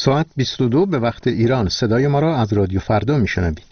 ساعت 22 به وقت ایران. صدای ما را از رادیو فردا میشنوید.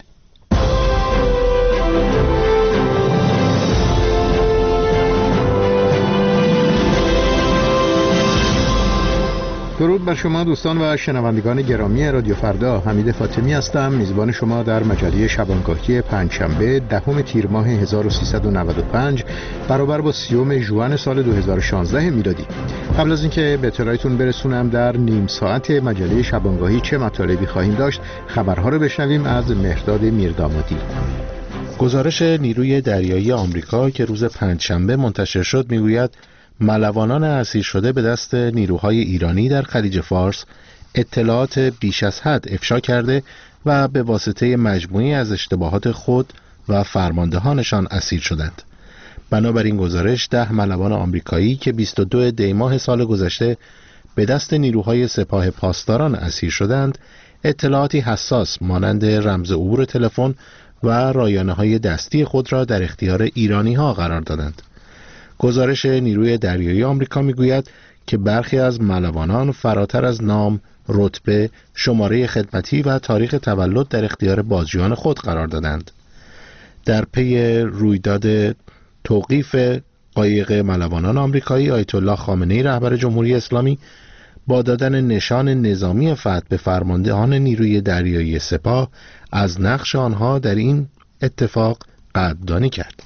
درود بر شما دوستان و شنوندگان گرامی رادیو فردا. حمید فاطمی هستم، میزبان شما در مجله شبانگاهی پنجشنبه 10 تیر ماه 1395 برابر با 30 ژوئن سال 2016 میلادی. قبل از اینکه به اطلاعتون برسونم در نیم ساعت مجله شبانگاهی چه مطالبی خواهیم داشت، خبرها رو بشنویم از مهرداد میردامادی. گزارش نیروی دریایی آمریکا که روز پنجشنبه منتشر شد میگوید ملوانان اسیر شده به دست نیروهای ایرانی در خلیج فارس اطلاعات بیش از حد افشا کرده و به واسطه مجموعی از اشتباهات خود و فرماندهانشان اسیر شدند. بنابراین گزارش 10 ملوان آمریکایی که 22 دی ماه سال گذشته به دست نیروهای سپاه پاسداران اسیر شدند اطلاعاتی حساس مانند رمز عبور تلفن و رایانه‌های دستی خود را در اختیار ایرانی‌ها قرار دادند. گزارش نیروی دریایی آمریکا میگوید که برخی از ملوانان فراتر از نام، رتبه، شماره خدمتی و تاریخ تولد در اختیار بازجویان خود قرار دادند. در پی رویداد توقیف قایق ملوانان آمریکایی، آیت الله خامنه‌ای رهبر جمهوری اسلامی با دادن نشان نظامی فتح به فرماندهان نیروی دریایی سپاه از نقش آنها در این اتفاق قدردانی کرد.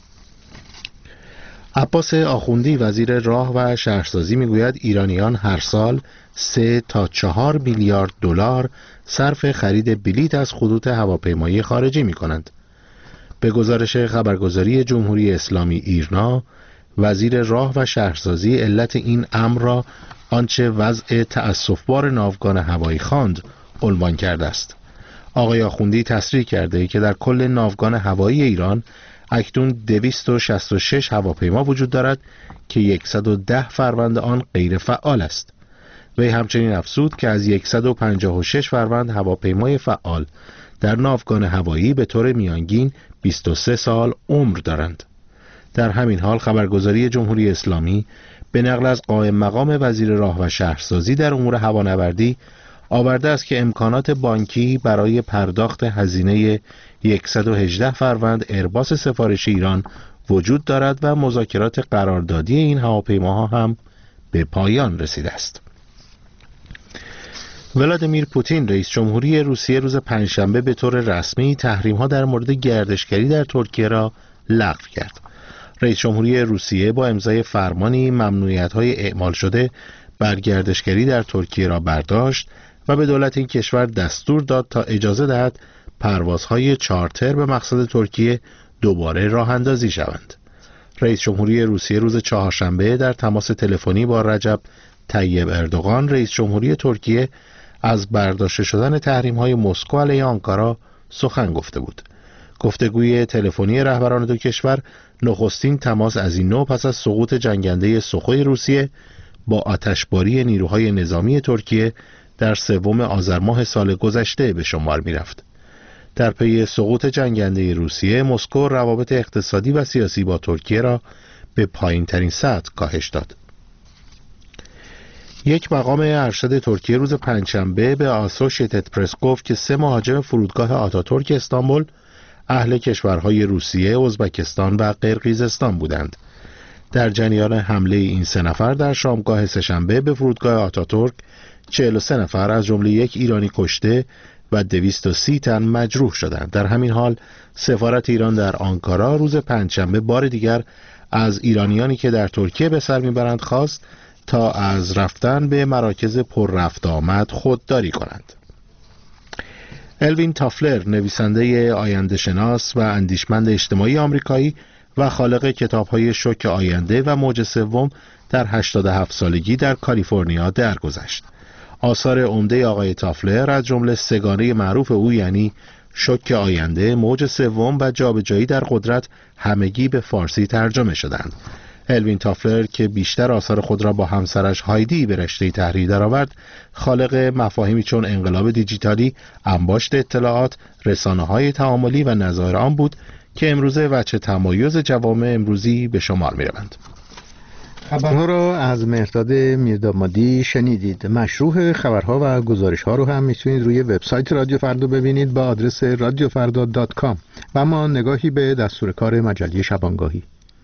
عباس آخوندی وزیر راه و شهرسازی میگوید ایرانیان هر سال 3 تا 4 میلیارد دلار صرف خرید بلیط از خطوط هواپیمایی خارجی می کنند. به گزارش خبرگزاری جمهوری اسلامی ایرنا، وزیر راه و شهرسازی علت این امر را آنچه وضع تأسفبار ناوگان هوایی خواند عنوان کرده است. آقای آخوندی تصریح کرده که در کل ناوگان هوایی ایران اکنون 266 هواپیما وجود دارد که 110 فروند آن غیر فعال است. وی همچنین افزود که از 156 فروند هواپیمای فعال در ناوگان هوایی به طور میانگین 23 سال عمر دارند. در همین حال خبرگزاری جمهوری اسلامی به نقل از قائم مقام وزیر راه و شهرسازی در امور هوانوردی آورده است که امکانات بانکی برای پرداخت هزینه 118 فروند ایرباس سفارشی ایران وجود دارد و مذاکرات قراردادی این هواپیماها هم به پایان رسیده است. ولادیمیر پوتین رئیس جمهوری روسیه روز پنجشنبه به طور رسمی تحریم‌ها در مورد گردشگری در ترکیه را لغو کرد. رئیس جمهوری روسیه با امضای فرمانی ممنوعیت‌های اعمال شده بر گردشگری در ترکیه را برداشت و به دولت این کشور دستور داد تا اجازه دهد پروازهای چارتر به مقصد ترکیه دوباره راه اندازی شوند. رئیس جمهوری روسیه روز چهارشنبه در تماس تلفنی با رجب طیب اردوغان رئیس جمهوری ترکیه از برداشته شدن تحریم‌های مسکو علیه آنکارا سخن گفته بود. گفتگوی تلفنی رهبران دو کشور نخستین تماس از این نوع پس از سقوط جنگنده سخوی روسیه با آتشباری نیروهای نظامی ترکیه در 3 آذر ماه سال گذشته به شمار می رفت. در پی سقوط جنگنده روسیه، مسکو روابط اقتصادی و سیاسی با ترکیه را به پایین ترین سطح کاهش داد. یک مقام ارشد ترکیه روز پنجشنبه به آسوشیتد پرس گفت که 3 مهاجم فرودگاه آتاتورک استانبول اهل کشورهای روسیه، ازبکستان و قرقیزستان بودند. در جریان حمله این 3 نفر در شامگاه سه‌شنبه به فرودگاه آتاتورک 43 نفر از جمله 1 ایرانی کشته و 230 تن مجروح شدند. در همین حال سفارت ایران در آنکارا روز پنجشنبه بار دیگر از ایرانیانی که در ترکیه به سر میبرند خواست تا از رفتن به مراکز پر رفت آمد خودداری کنند. الوین تافلر، نویسنده آینده شناس و اندیشمند اجتماعی آمریکایی و خالق کتاب‌های شوک آینده و موج سوم، در 87 سالگی در کالیفرنیا درگذشت. آثار عمده آقای تافلر از جمله 3 معروف او یعنی شوک آینده، موج سوم و جابجایی در قدرت همگی به فارسی ترجمه شدند. الوین تافلر که بیشتر آثار خود را با همسرش هایدی به رشته تحریر درآورد، خالق مفاهیمی چون انقلاب دیجیتالی، انباشت اطلاعات، رسانه‌های تعاملی و نظایر آن بود که امروزه وجه تمایز جوامع امروزی به شمار می‌روند. خبرها را از مهرداد میردامادی شنیدید. مشروح خبرها و گزارشها رو هم میتونید روی وبسایت رادیو فردا ببینید با آدرس radiofarda.com. و ما نگاهی به دستور کار مجله شبانگاهی.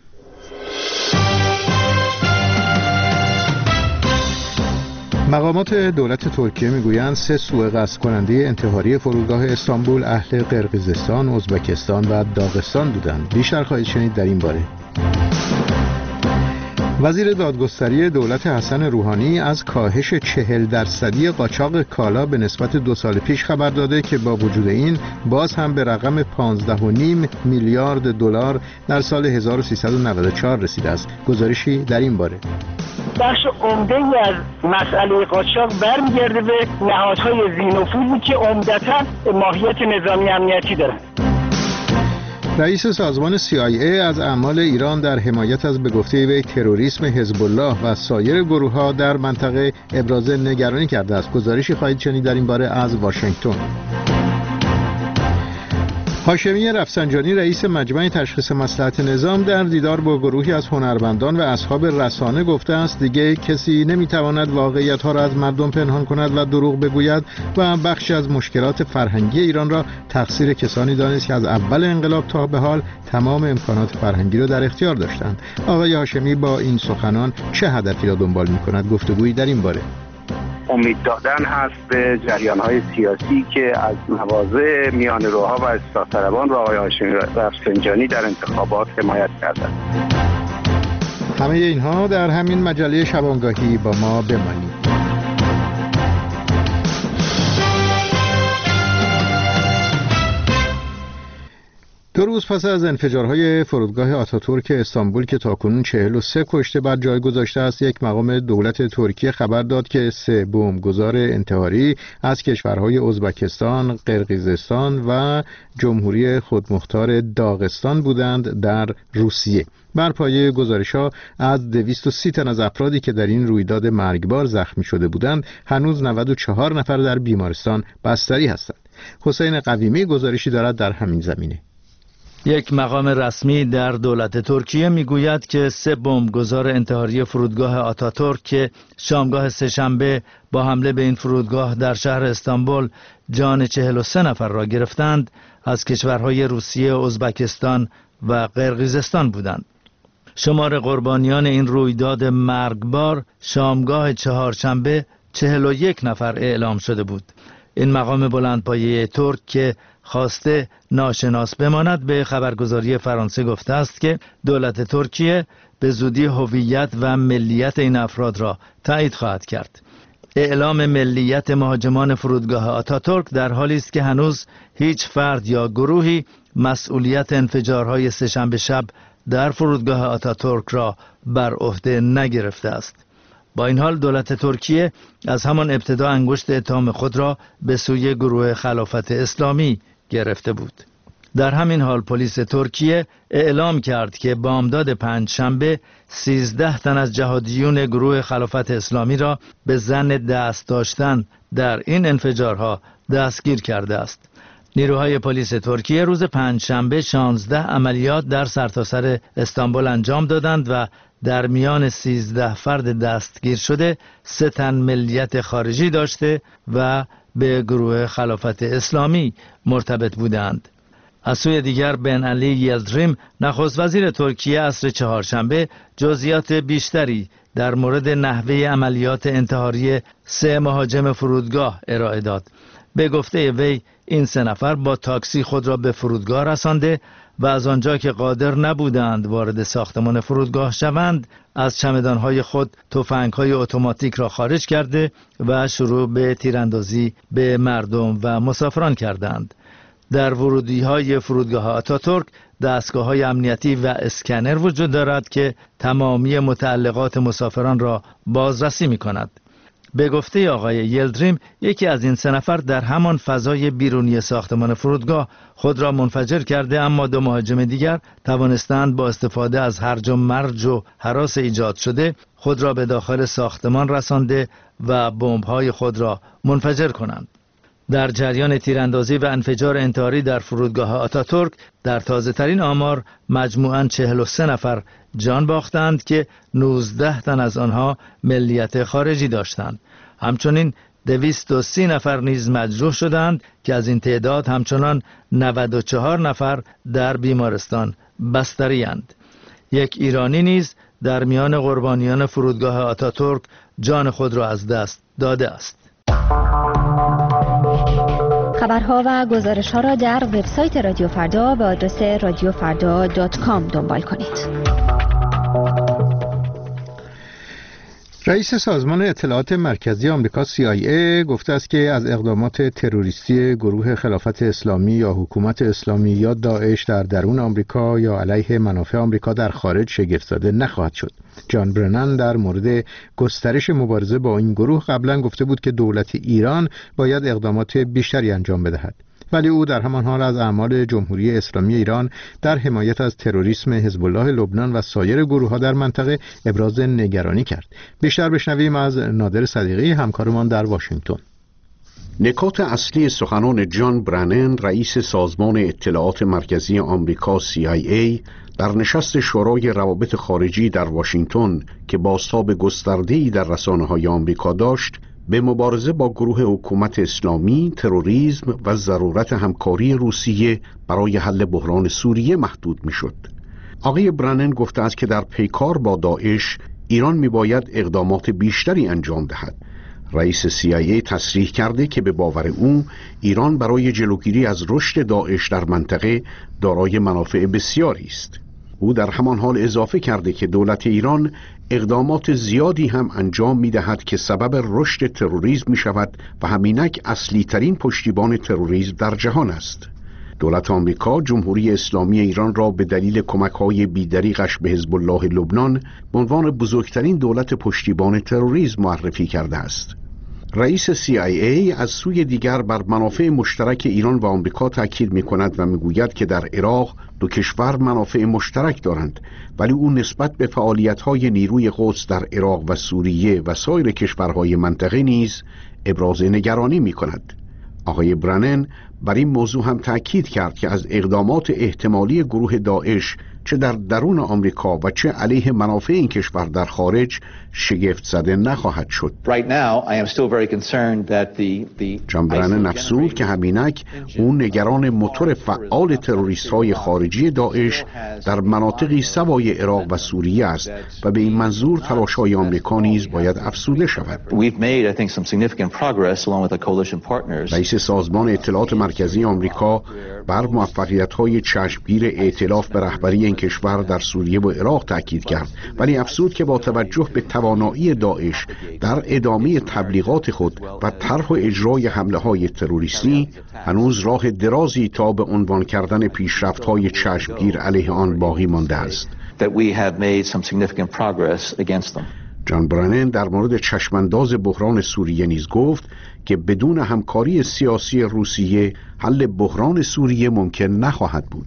مقامات دولت ترکیه میگویند 3 سوء قصد کننده انتحاری فرودگاه استانبول اهل قرقیزستان، ازبکستان و داغستان بودند. بیشتر خواهید شنید در این باره. وزیر دادگستری دولت حسن روحانی از کاهش 40% قاچاق کالا به نسبت 2 سال پیش خبر داده که با وجود این باز هم به رقم 15.5 میلیارد دلار در سال 1394 رسیده است. گزارشی در این باره. بخش عمده‌ای از مسئله قاچاق برمیگرده به نهادهای ذی‌نفوذی که عمدتاً ماهیت نظامی امنیتی دارند. رئیس سازمان CIA از اعمال ایران در حمایت از به گفته وی تروریسم حزب الله و سایر گروه‌ها در منطقه ابراز نگرانی کرده است. گزارشی خواهید شنید در این باره از واشنگتن. هاشمی رفسنجانی رئیس مجمع تشخیص مصلحت نظام در دیدار با گروهی از هنرمندان و اصحاب رسانه گفته است دیگه کسی نمیتواند واقعیت‌ها را از مردم پنهان کند و دروغ بگوید و بخشی از مشکلات فرهنگی ایران را تقصیر کسانی دانست که از اول انقلاب تا به حال تمام امکانات فرهنگی را در اختیار داشتند. آقای هاشمی با این سخنان چه هدفی را دنبال می‌کند؟ گفتگویی در این باره. امید دادن هست به جریان‌های سیاسی که از مواضع میان روها و اصلاح طلبان را آقای هاشمی رفسنجانی در انتخابات حمایت کردند. همه اینها در همین مجله شبانگاهی با ما بمانید. 2 روز پس از انفجارهای فرودگاه آتاتورک استانبول که تاکنون 43 کشته بر جای گذاشته است، یک مقام دولت ترکیه خبر داد که 3 بمبگذار انتحاری از کشورهای ازبکستان، قرقیزستان و جمهوری خودمختار داغستان بودند در روسیه. بر پایه گزارش‌ها از 230 تن از افرادی که در این رویداد مرگبار زخمی شده بودند، هنوز 94 نفر در بیمارستان بستری هستند. حسین قویمی گزارشی دارد در همین زمینه. یک مقام رسمی در دولت ترکیه میگوید که 3 بمبگذار انتحاری فرودگاه آتاتورک که شامگاه سه‌شنبه با حمله به این فرودگاه در شهر استانبول جان 43 نفر را گرفتند، از کشورهای روسیه، ازبکستان و قرقیزستان بودند. شمار قربانیان این رویداد مرگبار شامگاه چهارشنبه 41 نفر اعلام شده بود. این مقام بلندپایه ترک که خواسته ناشناس بماند به خبرگزاری فرانسه گفته است که دولت ترکیه به زودی هویت و ملیت این افراد را تایید خواهد کرد. اعلام ملیت مهاجمان فرودگاه آتاتورک در حالی است که هنوز هیچ فرد یا گروهی مسئولیت انفجارهای سه‌شنبه شب در فرودگاه آتاتورک را بر عهده نگرفته است. با این حال دولت ترکیه از همان ابتدا انگشت اتهام خود را به سوی گروه خلافت اسلامی گرفته بود. در همین حال پلیس ترکیه اعلام کرد که بامداد پنجشنبه 13 تن از جهادیون گروه خلافت اسلامی را به ظن دست داشتن در این انفجارها دستگیر کرده است. نیروهای پلیس ترکیه روز پنجشنبه 16 عملیات در سرتاسر استانبول انجام دادند و در میان 13 فرد دستگیر شده 3 تن ملیت خارجی داشته و به گروه خلافت اسلامی مرتبط بودند. از سوی دیگر بن علی یلدریم نخست وزیر ترکیه عصر چهارشنبه جزئیات بیشتری در مورد نحوه عملیات انتحاری 3 مهاجم فرودگاه ارائه داد. به گفته وی این 3 نفر با تاکسی خود را به فرودگاه رسانده و از آنجا که قادر نبودند وارد ساختمان فرودگاه شوند، از چمدانهای خود تفنگ‌های اتوماتیک را خارج کرده و شروع به تیراندازی به مردم و مسافران کردند. در ورودی‌های فرودگاه آتاتورک دستگاه‌های امنیتی و اسکنر وجود دارد که تمامی متعلقات مسافران را بازرسی می‌کند. به گفته آقای یلدریم یکی از این 3 نفر در همان فضای بیرونی ساختمان فرودگاه خود را منفجر کرده، اما 2 مهاجم دیگر توانستند با استفاده از هرج و مرج و هراس ایجاد شده خود را به داخل ساختمان رسانده و بمب‌های خود را منفجر کنند. در جریان تیراندازی و انفجار انتحاری در فرودگاه آتاتورک در تازه ترین آمار مجموعاً 43 نفر جان باختند که 19 تن از آنها ملیت خارجی داشتند. همچنین 230 نفر نیز مجروح شدند که از این تعداد همچنان 94 نفر در بیمارستان بستری اند. یک ایرانی نیز در میان قربانیان فرودگاه آتاتورک جان خود را از دست داده است. خبرها و گزارش‌ها را در وبسایت رادیو فردا به آدرس radiofarda.com دنبال کنید. رئیس سازمان اطلاعات مرکزی آمریکا CIA گفته است که از اقدامات تروریستی گروه خلافت اسلامی یا حکومت اسلامی یا داعش در درون آمریکا یا علیه منافع آمریکا در خارج شگفت‌زده نخواهد شد. جان برنن در مورد گسترش مبارزه با این گروه قبلا گفته بود که دولت ایران باید اقدامات بیشتری انجام بدهد. ولی او در همان حال از اعمال جمهوری اسلامی ایران در حمایت از تروریسم حزب الله لبنان و سایر گروه‌ها در منطقه ابراز نگرانی کرد. بیشتر بشنویم از نادر صدیقی همکارمان در واشنگتن. نکات اصلی سخنان جان برنن رئیس سازمان اطلاعات مرکزی آمریکا CIA در نشست شورای روابط خارجی در واشنگتن که بازتاب گسترده‌ای در رسانه‌های آمریکا داشت، به مبارزه با گروه حکومت اسلامی، تروریسم و ضرورت همکاری روسیه برای حل بحران سوریه محدود می‌شد. آقای برنن گفته است که در پیکار با داعش ایران می‌باید اقدامات بیشتری انجام دهد. رئیس CIA تصریح کرده که به باور او ایران برای جلوگیری از رشد داعش در منطقه دارای منافع بسیاری است. او در همان حال اضافه کرده که دولت ایران اقدامات زیادی هم انجام می دهد که سبب رشد تروریسم می شود و همینک اصلی ترین پشتیبان تروریسم در جهان است. دولت آمریکا جمهوری اسلامی ایران را به دلیل کمک‌های بی‌دریغش به حزب الله لبنان به عنوان بزرگترین دولت پشتیبان تروریسم معرفی کرده است. رئیس CIA از سوی دیگر بر منافع مشترک ایران و آمریکا تاکید می‌کند و می‌گوید که در عراق دو کشور منافع مشترک دارند، ولی او نسبت به فعالیت‌های نیروی قدس در عراق و سوریه و سایر کشورهای منطقه نیز ابراز نگرانی می‌کند. آقای برنن بر این موضوع هم تاکید کرد که از اقدامات احتمالی گروه داعش چه در درون آمریکا و چه علیه منافع این کشور در خارج شگفت زده نخواهد شد. جان برنن افزود که همینک اون نگران موتور فعال تروریست های خارجی داعش در مناطقی سوای عراق و سوریه است و به این منظور تلاش های آمریکا نیز باید افزوده شود. رئیس سازمان اطلاعات مرکزی آمریکا بر موفقیت های چشمگیر ائتلاف به رهبری این کشور در سوریه و عراق تاکید کرد، ولی افزود که با توجه به توانایی داعش در ادامه تبلیغات خود و طرح و اجرای حمله‌های تروریستی هنوز راه درازی تا به عنوان کردن پیشرفت‌های چشمگیر علیه آن باقی مانده است. جان برنن در مورد چشمانداز بحران سوریه نیز گفت که بدون همکاری سیاسی روسیه حل بحران سوریه ممکن نخواهد بود.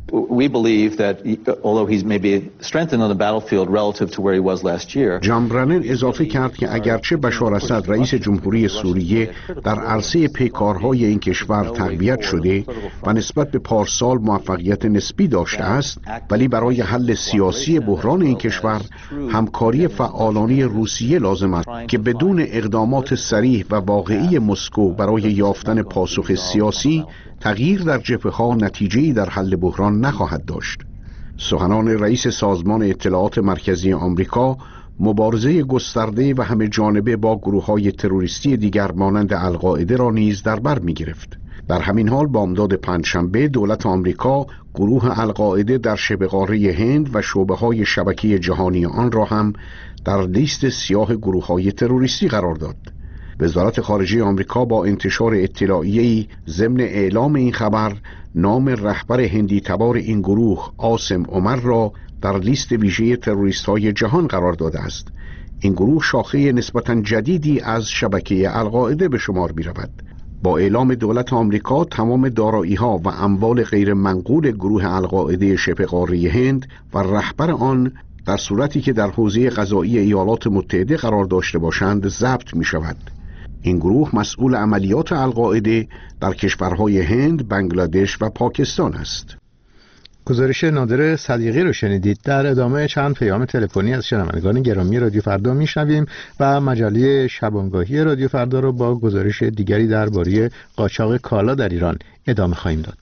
جان برنن اضافه کرد که اگرچه بشار اسد رئیس جمهوری سوریه در عرصه پیکارهای این کشور تقویت شده و نسبت به پارسال موفقیت نسبی داشته است، ولی برای حل سیاسی بحران این کشور همکاری فعالانه روسیه لازم است که بدون اقدامات صریح و واقعی مسکو برای یافتن پاسخ سیاسی تغییر در جبهه‌ها نتیجه‌ای در حل بحران نخواهد داشت. سخنان رئیس سازمان اطلاعات مرکزی آمریکا مبارزه گسترده و همه جانبه با گروه‌های تروریستی دیگر مانند القاعده را نیز در بر می‌گرفت. در همین حال بامداد پنجشنبه دولت آمریکا گروه القاعده در شبه قاره هند و شعبه‌های شبکه جهانی آن را هم در لیست سیاه گروه‌های تروریستی قرار داد. وزارت خارجه آمریکا با انتشار اطلاعیه‌ای ضمن اعلام این خبر نام رهبر هندی تبار این گروه عاصم عمر را در لیست ویژه تروریست‌های جهان قرار داده است. این گروه شاخه نسبتاً جدیدی از شبکه القاعده به شمار می‌رود. با اعلام دولت آمریکا تمام دارایی‌ها و اموال غیر منقول گروه القاعده شبه قاره هند و رهبر آن در صورتی که در حوزه قضایی ایالات متحده قرار داشته باشند ضبط می‌شود. این گروه مسئول عملیات القاعده در کشورهای هند، بنگلادش و پاکستان است. گزارش نادر صدیقی رو شنیدید. در ادامه چند پیام تلفنی از شنوندگان گرامی رادیو فردا میشنویم و مجله شبانگاهی رادیو فردا رو با گزارش دیگری درباره قاچاق کالا در ایران ادامه خواهیم داد.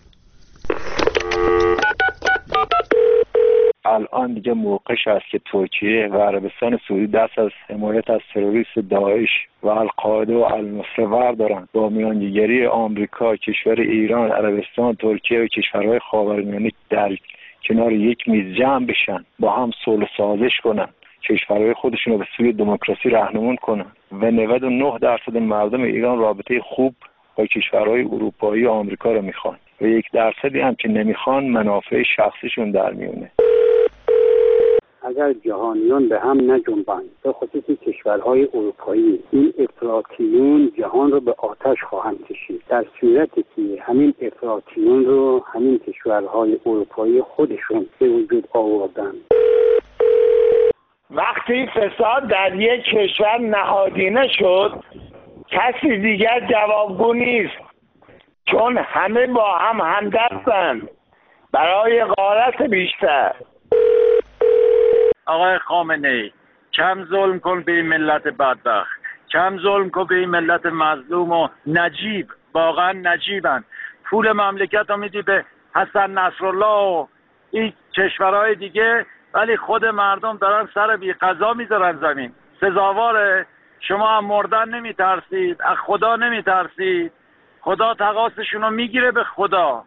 الان دیگه موقعش است که ترکیه و عربستان سعودی دست از حمایت از تروریست داعش و القاعده و النصره بردارن. با میانجیگری آمریکا، کشور ایران، عربستان، ترکیه و کشورهای خاورمیانه در کنار یک میز جمع بشن، با هم صلح سازش کنن، کشورهای خودشون رو به سوی دموکراسی راهنمون کنن و 99% مردم ایران رابطه خوب با کشورهای اروپایی و آمریکا رو میخوان و 1% هم که نمیخوان منافع شخصیشون در میونه. اگر جهانیان به هم نجنبند، به خصوص کشورهای اروپایی، این افراطیون جهان رو به آتش خواهند کشید. در صورتی که همین افراطیون رو همین کشورهای اروپایی خودشون به وجود آوردن. وقتی فساد در یک کشور نهادینه شد، کسی دیگر جوابگو نیست، چون همه با هم همدستند برای غارت بیشتر. آقای خامنه‌ای، کم ظلم کن به این ملت بدبخت، کم ظلم کن به این ملت مظلوم و نجیب. واقعا نجیبن. پول مملکت رو میدی به حسن نصرالله و این کشورهای دیگه، ولی خود مردم دارن سر بی قضا میذارن زمین. سزاواره؟ شما هم مردن نمیترسید؟ از خدا نمیترسید؟ خدا تقاصشون رو میگیره به خدا.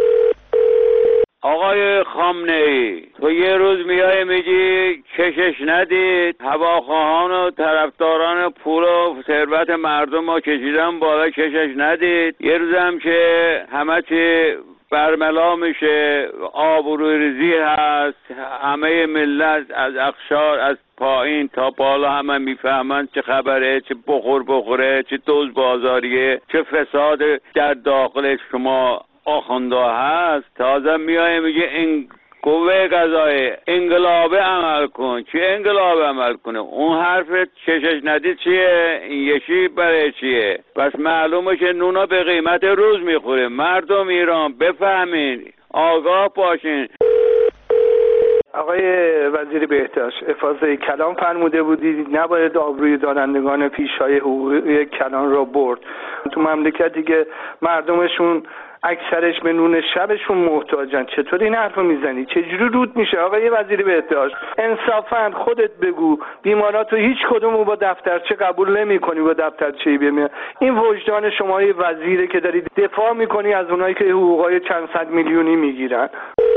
آقای خامنه‌ای، تو یه روز میای میگی کشش ندید، هواخواهان و طرفداران پول و ثروت مردم رو کشیدن بالا، کشش ندید. یه روز هم که همه چی برملا میشه، آبروریزی هست، همه ملت از اقشار از پایین تا بالا همه میفهمن چه خبره، چه بخوره، چه دوز بازاریه، چه فساد در داخل شما آخونده هست. تازه میای میگه این قوه قضاییه انقلابه عمل کن. چه انقلابه عمل کنه؟ اون حرف چشش ندید چیه؟ این یکی برای چیه؟ پس معلومه که نونا به قیمت روز میخوره. مردم ایران بفهمین، آگاه باشین. آقای وزیر بهداشت، افاضه کلام فرموده بودید نباید آبروی دانندگان پیشهای حقوقی کلان را برد. تو مملکتی که مردمشون اکثرش به نون شبشون محتاجن، چطور این حرفو میزنی؟ چجوری رود میشه؟ آقای وزیر بهداشت، انصافاً خودت بگو بیماراتو هیچ کدومو با دفترچه قبول نمی‌کنی، با دفترچه‌ای بمیاد. این وجدان شما یه وزیره که داری دفاع می‌کنی از اونایی که حقوقای چند صد میلیونی میگیرن.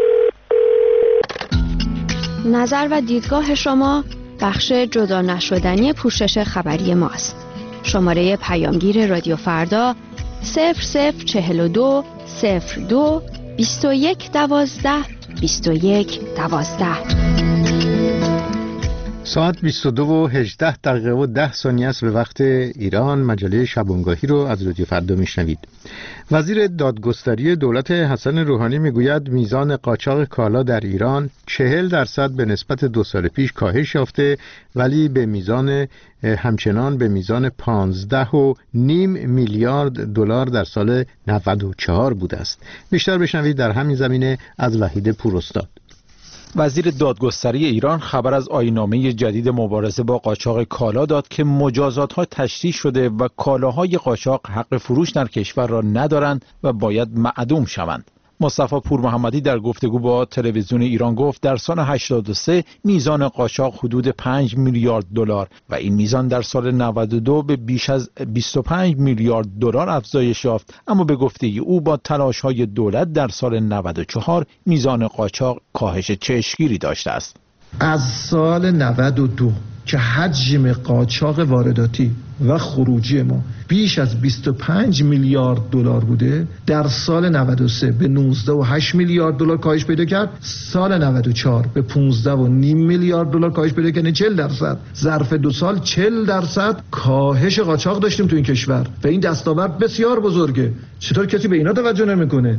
نظر و دیدگاه شما بخش جدا نشدنی پوشش خبری ماست. شماره پیامگیر رادیو فردا 0042 02 21 12 21 12. ساعت 22:18 و 10 ثانیه است به وقت ایران. مجله شبانگاهی رو از رادیو فردا میشنوید. وزیر دادگستری دولت حسن روحانی میگوید میزان قاچاق کالا در ایران 40% به نسبت 2 سال پیش کاهش یافته، ولی همچنان به میزان 15.5 میلیارد دلار در سال 94 بوده است. بیشتر بشنوید در همین زمینه از وحید پوراستاد. وزیر دادگستری ایران خبر از آیین‌نامه جدید مبارزه با قاچاق کالا داد که مجازات‌ها تشدید شده و کالاهای قاچاق حق فروش در کشور را ندارند و باید معدوم شوند. مصطفی پور محمدی در گفتگو با تلویزیون ایران گفت در سال 83 میزان قاچاق حدود 5 میلیارد دلار و این میزان در سال 92 به بیش از 25 میلیارد دلار افزایش یافت، اما به گفته او با تلاش‌های دولت در سال 94 میزان قاچاق کاهش چشمگیری داشته است. از سال 92 که حجم قاچاق وارداتی و خروجی ما بیش از 25 میلیارد دلار بوده، در سال 93 به 19.8 میلیارد دلار کاهش پیدا کرد، سال 94 به 15.5 میلیارد دلار کاهش پیدا کرد. 40% ظرف 2 سال 40% کاهش قاچاق داشتیم تو این کشور و این دستاورد بسیار بزرگه. چطور کسی به اینا توجه نمیکنه؟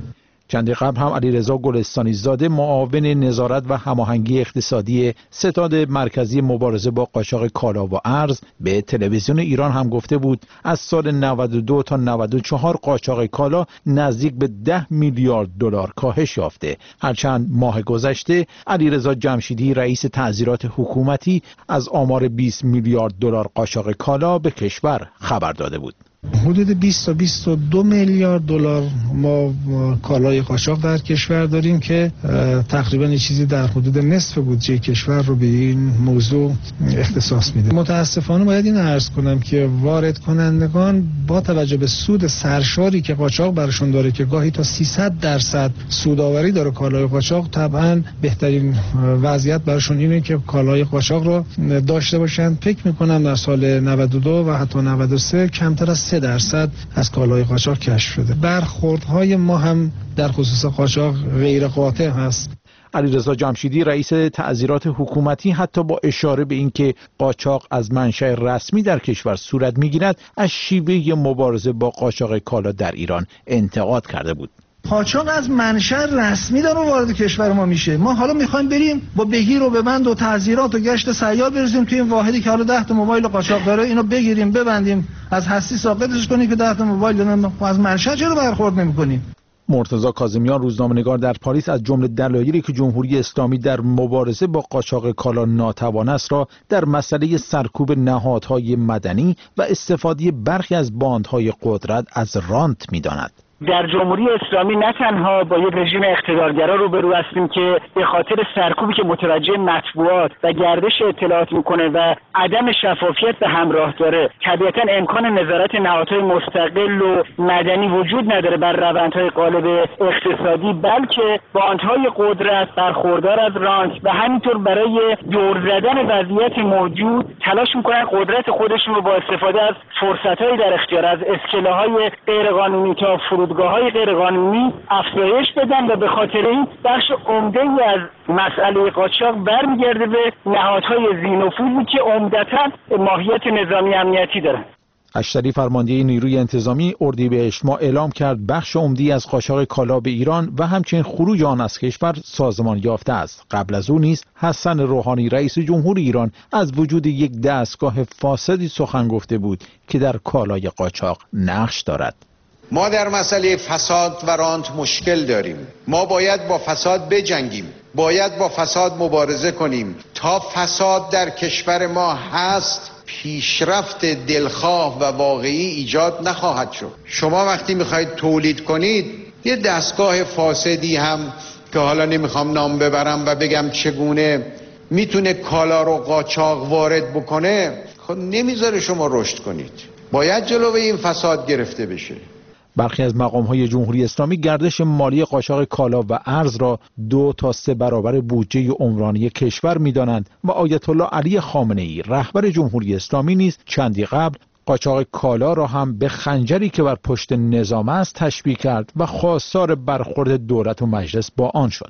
چندی قبل هم علیرضا گلستانی زاده معاون نظارت و هماهنگی اقتصادی ستاد مرکزی مبارزه با قاچاق کالا و ارز به تلویزیون ایران هم گفته بود از سال 92 تا 94 قاچاق کالا نزدیک به 10 میلیارد دلار کاهش یافته. هرچند ماه گذشته علیرضا جمشیدی رئیس تعزیرات حکومتی از آمار 20 میلیارد دلار قاچاق کالا به کشور خبر داده بود. حدود 20 تا 22 میلیارد دلار ما کالای قاچاق در کشور داریم که تقریبا یه چیزی در حدود نصف بودجه کشور رو به این موضوع اختصاص میده. متاسفانه باید این عرض کنم که وارد کنندگان با توجه به سود سرشاری که قاچاق براشون داره که گاهی تا 300% سودآوری داره کالای قاچاق، طبعا بهترین وضعیت براشون اینه که کالای قاچاق رو داشته باشن. فکر میکنم در سال 92 و حتی 93 کمتر از 3% از کالای قاچاق کشف شده. برخوردهای ما هم در خصوص قاچاق غیر قاطع هست. علیرضا جمشیدی رئیس تعزیرات حکومتی حتی با اشاره به اینکه قاچاق از منشأ رسمی در کشور صورت میگیرد از شیوه مبارزه با قاچاق کالا در ایران انتقاد کرده بود. قاچاق از منشأ رسمی داره وارد کشور ما میشه. ما حالا میخوایم بریم با بگیر و ببند و تعزیرات و گشت سیار بریزیم توی این واحدی که حالا 10 تا موبایل قاچاق داره، اینو بگیریم ببندیم از هستی ساقطش کنیم که 10 تا موبایل از منشأ چرا برخورد نمی‌کنیم؟ مرتضی کاظمیان روزنامه‌نگار در پاریس از جمله دلایلی که جمهوری اسلامی در مبارزه با قاچاق کالا ناتوان است را در مسئله سرکوب نهادهای مدنی و استفاده برخی از باندهای قدرت از رانت می‌داند. در جمهوری اسلامی نه تنها با یک رژیم اقتدارگرا روبرو هستیم که به خاطر سرکوبی که متوجه مطبوعات و گردش اطلاعات میکنه و عدم شفافیت به همراه داره، طبیعتا امکان نظارت نهادهای مستقل و مدنی وجود نداره بر روندهای قالب اقتصادی، بلکه باندهای قدرت برخوردار از رانت و همینطور برای دور زدن وضعیت موجود تلاش میکنن قدرت خودشون رو با استفاده از فرصت‌های در اختیار از اسکله‌های غیرقانونی تا فرودگاه‌های غیرقانونی افزایش بدن و به خاطر این بخش عمده‌ای از مسئله قاچاق برمیگرده به نهادهای ذی‌نفوذی که عمدتاً ماهیت نظامی امنیتی دارن. اشتری فرمانده نیروی انتظامی اردیبهشت ماه اعلام کرد بخش عمده‌ای از قاچاق کالا به ایران و همچنین خروج آن از کشور سازمان یافته است. قبل از او نیز حسن روحانی رئیس جمهور ایران از وجود یک دستگاه فاسدی سخن گفته بود که در کالای قاچاق نقش دارد. ما در مسئله فساد و رانت مشکل داریم. ما باید با فساد بجنگیم، باید با فساد مبارزه کنیم. تا فساد در کشور ما هست پیشرفت دلخواه و واقعی ایجاد نخواهد شد. شما وقتی میخواید تولید کنید یه دستگاه فاسدی هم که حالا نمیخوام نام ببرم و بگم چگونه میتونه کالا رو قاچاق وارد بکنه، خب نمیذاره شما رشد کنید. باید جلوی این فساد گرفته بشه. برخی از مقام‌های جمهوری اسلامی گردش مالی قاچاق کالا و ارز را 2 تا 3 برابر بودجه عمرانی کشور می‌دانند و آیت الله علی خامنه‌ای رهبر جمهوری اسلامی نیز چندی قبل قاچاق کالا را هم به خنجری که بر پشت نظام است تشبیه کرد و خواستار برخورد دولت و مجلس با آن شد.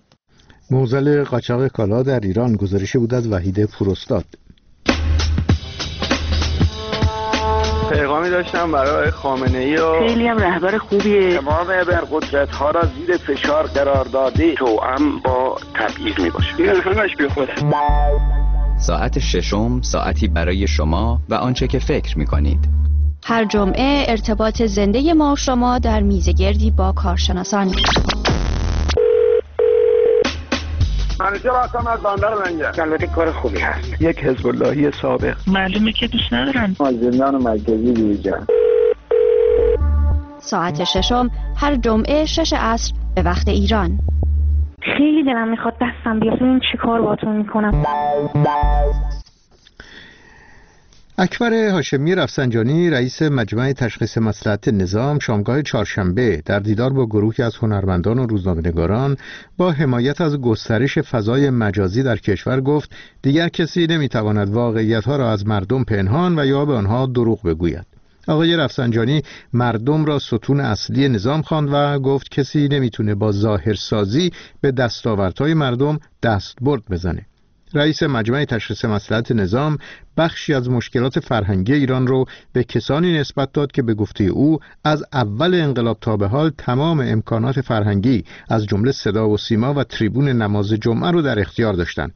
معضل قاچاق کالا در ایران، گزارشی بود از وحید پوراستاد. پیغامی داشتم برای خامنه‌ای و خیلی هم رهبر خوبیه. تمام ابرقدرت‌ها را زیر فشار قرار داده، توأم با تبعیض میباشه. این همش بی خوده. ساعت ششم ساعتی برای شما و آنچه که فکر می‌کنید. هر جمعه ارتباط زنده ما و شما در میزگردی با کارشناسان. منیجر هستم از بندر لنگر. البته کار خوبی هست. یک حزب اللهی سابق. معلومه که دوست ندارن. زندان مرکزی دیجان. ساعت ششم هر جمعه 6 عصر به وقت ایران. خیلی دلم میخواد دستم بیاد ببینم چی کار باهاتون میکنم. اکبر هاشمی رفسنجانی رئیس مجمع تشخیص مصلحت نظام شامگاه چهارشنبه در دیدار با گروهی از هنرمندان و روزنامه‌نگاران با حمایت از گسترش فضای مجازی در کشور گفت دیگر کسی نمیتواند واقعیت‌ها را از مردم پنهان و یا به آنها دروغ بگوید. آقای رفسنجانی مردم را ستون اصلی نظام خواند و گفت کسی نمیتونه با ظاهرسازی به دستاوردهای مردم دستبرد بزنه. رئیس مجمع تشخیص مصلحت نظام، بخشی از مشکلات فرهنگی ایران رو به کسانی نسبت داد که به گفته او از اول انقلاب تا به حال تمام امکانات فرهنگی از جمله صدا و سیما و تریبون نماز جمعه رو در اختیار داشتند.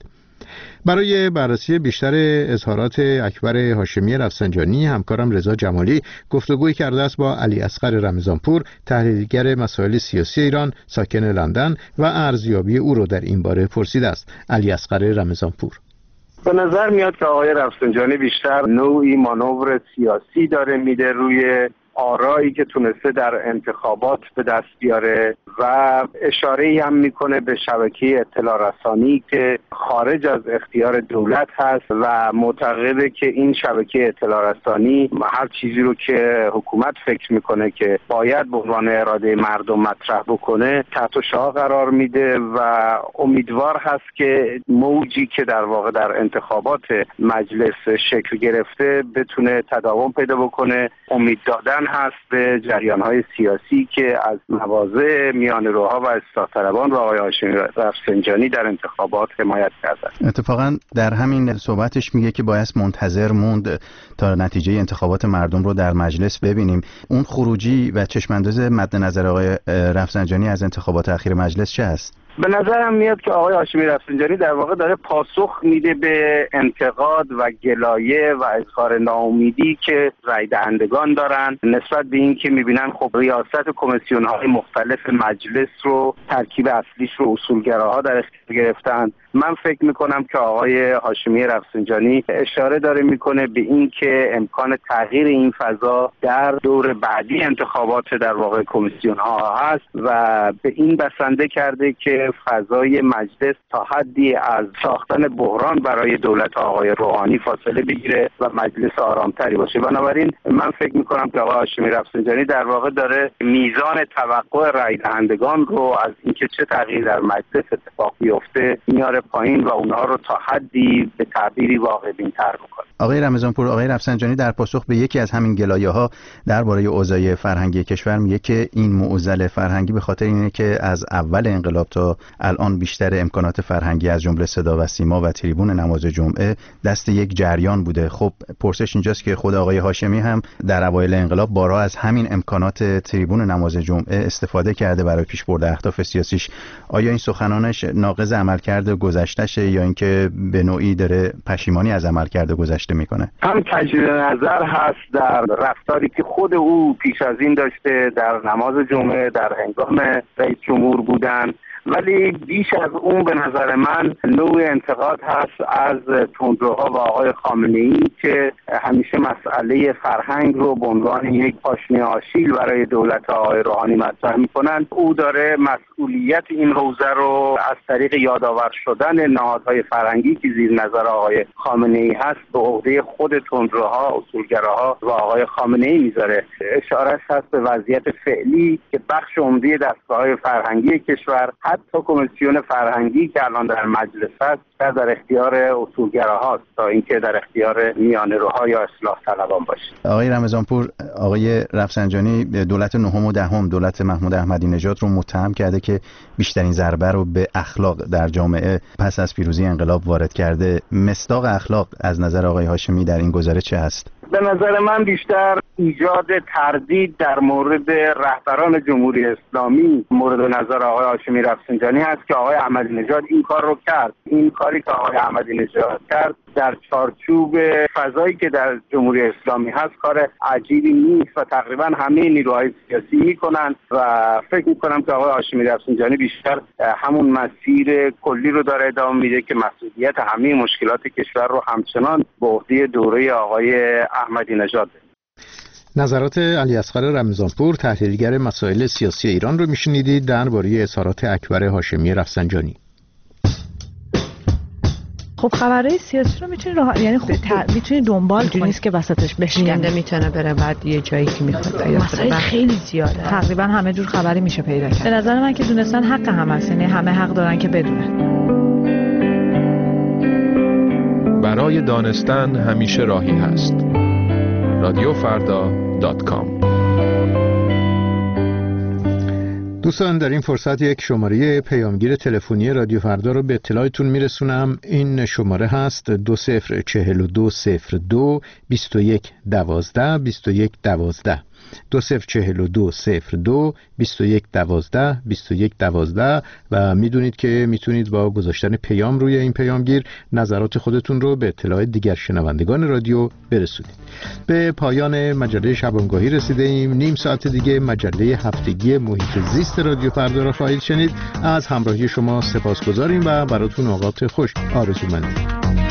برای بررسی بیشتر اظهارات اکبر هاشمی رفسنجانی، همکارم رضا جمالی گفتگوی کرده است با علی اصغر رمضانپور، تحلیلگر مسائل سیاسی ایران ساکن لندن، و ارزیابی او رو در این باره پرسیده است. علی اصغر رمضانپور: به نظر میاد که آقای رفسنجانی بیشتر نوعی مانور سیاسی داره میده روی آرایی که تونسته در انتخابات به دست بیاره و اشاره‌ای هم میکنه به شبکه اطلاع رسانی که خارج از اختیار دولت هست و معتقده که این شبکه اطلاع رسانی هر چیزی رو که حکومت فکر میکنه که باید به عنوان اراده مردم مطرح بکنه تحت شعاع قرار میده و امیدوار هست که موجی که در واقع در انتخابات مجلس شکل گرفته بتونه تداوم پیدا بکنه. امید دادن هست به جریان‌های سیاسی که از مواضع میانه‌روها و اصلاح طلبان را آقای هاشمی رفسنجانی در انتخابات حمایت کردند. اتفاقا در همین صحبتش میگه که باید منتظر موند تا نتیجه انتخابات مردم رو در مجلس ببینیم. اون خروجی و چشمانداز مد نظر آقای رفسنجانی از انتخابات اخیر مجلس چه است؟ به نظرم میاد که آقای هاشمی رفسنجانی در واقع داره پاسخ میده به انتقاد و گلایه و اظهار ناامیدی که رای دهندگان دارن نسبت به این که میبینن خب ریاست کمیسیون‌های مختلف مجلس رو ترکیب اصلیش رو اصولگراها در اختیار گرفتن. من فکر میکنم که آقای هاشمی رفسنجانی اشاره داره میکنه به این که امکان تغییر این فضا در دور بعدی انتخابات در واقع کمیسیون ها هست و به این بسنده کرده که فضای مجلس تا حدی از ساختن بحران برای دولت آقای روحانی فاصله بگیره و مجلس آرامتری باشه. بنابراین من فکر میکنم که آقای هاشمی رفسنجانی در واقع داره میزان توقع رای دهندگان رو از اینکه چه تغییر در مجلس اتفاق بیفته میاره پایین و اونها رو تا حدی به تعبیری واقع بین‌تر می‌کنه. آقای رمضانپور، آقای رفسنجانی در پاسخ به یکی از همین گلایه‌ها درباره اوضاع فرهنگی کشور میگه که این معضل فرهنگی به خاطر اینه که از اول انقلاب تا الان بیشتر امکانات فرهنگی از جمله صدا و سیما و تریبون نماز جمعه دست یک جریان بوده. خب پرسش اینجاست که خود آقای هاشمی هم در اوایل انقلاب بارها از همین امکانات تریبون نماز جمعه استفاده کرده برای پیشبرد اهداف سیاسیش. آیا این سخنانش ناقض عملکرد گذشته‌شه یا اینکه به نوعی داره پشیمانی از عملکرد گذشته میکنه؟ هم تجدید نظر هست در رفتاری که خود او پیش از این داشته در نماز جمعه در هنگام رئیس جمهور بودن، ولی بیش از اون به نظر من نوع انتقاد هست از تندروها و آقای خامنه‌ای که همیشه مسئله فرهنگ رو به عنوان یک پاشنه آشیل برای دولت آقای روحانی مطرح میکنن. او داره مسئولیت این حوزه رو از طریق یادآور شدن نهادهای فرهنگی که زیر نظر آقای خامنه‌ای هست به عهده خود تندروها، اصولگراها و آقای خامنه‌ای میذاره. اشارهش هست به وضعیت فعلی که بخش عمده دستگاه‌های فرهنگی کشور، حتی کمیسیون فرهنگی که الان در مجلس هست، در اختیار اصولگراهاست تا اینکه در اختیار میانه‌روها یا اصلاح طلبان باشه. آقای رمضانپور، آقای رفسنجانی دولت نهم و دهم، دولت محمود احمدی نژاد رو متهم کرده که بیشترین ضربه رو به اخلاق در جامعه پس از پیروزی انقلاب وارد کرده. مصداق اخلاق از نظر آقای هاشمی در این گذاره چه هست؟ به نظر من بیشتر ایجاد تردید در مورد رهبران جمهوری اسلامی مورد نظر آقای هاشمی رفسنجانی هست که آقای احمدی نژاد این کار رو کرد. این کاری که آقای احمدی نژاد کرد در چارچوب فضایی که در جمهوری اسلامی هست کار عجیبی نیست و تقریبا همه نیروهای سیاسی میکنن و فکر میکنم که آقای هاشمی رفسنجانی بیشتر همون مسیر کلی رو داره ادامه میده که مسئولیت همه مشکلات کشور رو همچنان به عهده دوره آقای احمدی نژاد. نظرات علی اصغر رمضانپور، تحلیلگر مسائل سیاسی ایران رو میشنیدید درباره اظهارات اکبر هاشمی رفسنجانی. خب خبرهای سیاسی رو میتونی یعنی میتونی دنبال کنی، نیست که وسطش بشکنه، میتونه بره بعد یه جایی که میخواد. مسائل خیلی زیاده، تقریبا همه جور خبری میشه پیدا کرد. به نظر من که دونستن حق همه است، یعنی همه حق دارن که بدونن. برای دانستن همیشه راهی هست. رادیوفردا.com دوستان، در این فرصت یک شماره پیامگیر تلفنی رادیو فردا رو به اطلاعتون میرسونم. این شماره هست 204202 2112 2112 204202 2112 2112 و میدونید که میتونید با گذاشتن پیام روی این پیامگیر نظرات خودتون رو به اطلاع دیگر شنوندگان رادیو برسونید. به پایان مجله شبانگاهی رسیده ایم. نیم ساعت دیگه مجله هفتگی محیط زیست رادیو فردا را خواهید شنید. از همراهی شما سپاسگزاریم و براتون اوقات خوش آرزو مندیم.